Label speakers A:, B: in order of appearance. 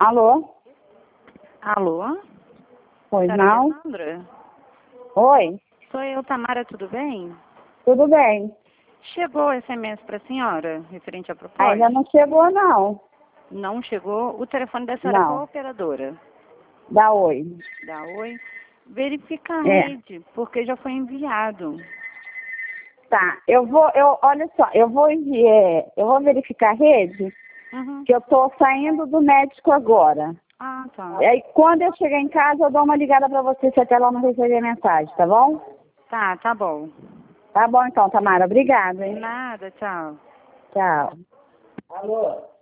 A: Alô?
B: Alô?
A: Pois
B: Senhora
A: não?
B: Alessandra?
A: Oi?
B: Sou eu, Tamara, tudo bem?
A: Tudo bem?
B: Chegou SMS para a senhora, referente à
A: Ainda
B: proposta?
A: não chegou, não.
B: Não chegou. O telefone da senhora é qual
A: Não.
B: operadora?
A: Dá oi.
B: Da Oi. Verifica a
A: É.
B: rede, porque já foi enviado.
A: Tá. Olha só, eu vou verificar a rede,
B: Uhum.
A: que eu tô saindo do médico agora.
B: Ah, tá.
A: E aí, quando eu chegar em casa, eu dou uma ligada pra você se até lá não receber a mensagem, tá bom?
B: Tá bom.
A: Tá bom então, Tamara. Obrigada, hein?
B: Nada, tchau.
A: Tchau. Alô?